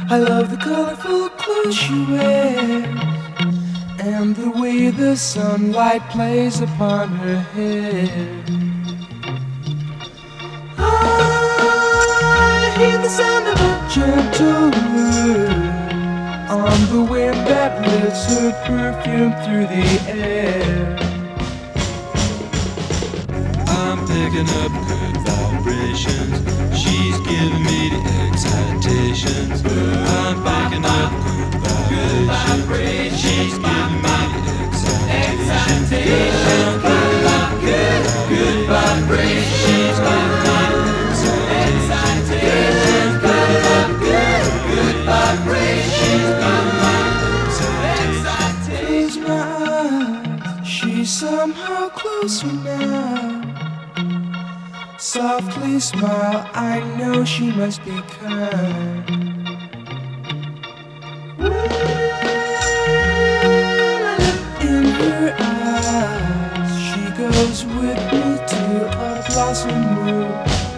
I love the colorful clothes she wears and the way the sunlight plays upon her hair. I hear the sound of a gentle word on the wind that lifts her perfume through the air. I'm picking up good vibrations. She's giving me the excitations. I'm picking up good vibrations. She's giving me the excitations. Good vibrations. She's giving me the excitations. Good vibrations. She's giving me the Close my eyes, she's somehow closer now. Softly smile, I know she must be kind. In her eyes, she goes with me to a blossom room.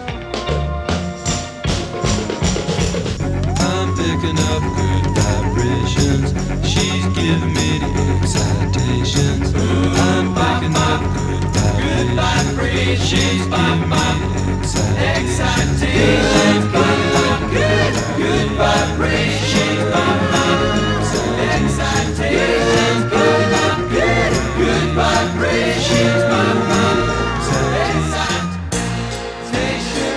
I'm picking up good vibrations. She's giving me the excitations. I'm picking up good vibrations. She's giving me the excitations. Good vibrations. She's giving me the excitations. Good vibrations. She's giving me the excitation.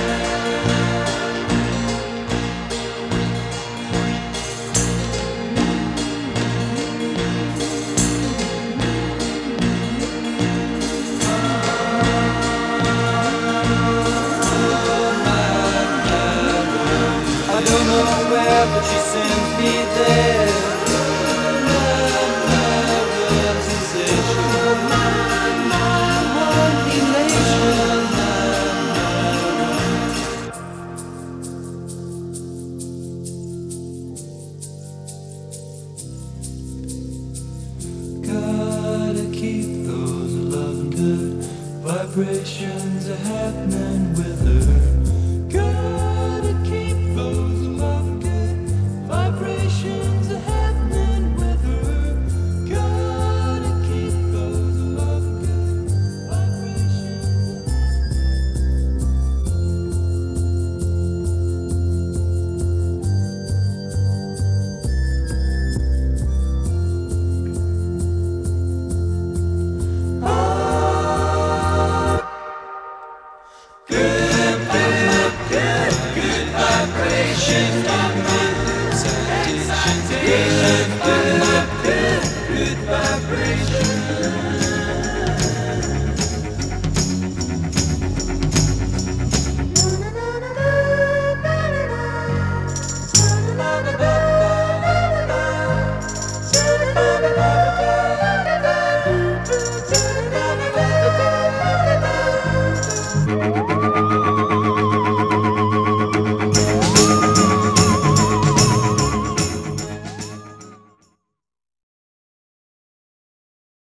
I don't know where, but she sends me there. Love, sensation. One elation. Gotta keep those loving good vibrations happening with her. Gotta keep those loving good vibrations happening with her. Gotta keep those loving good vibrations. Good vibrations, excitation.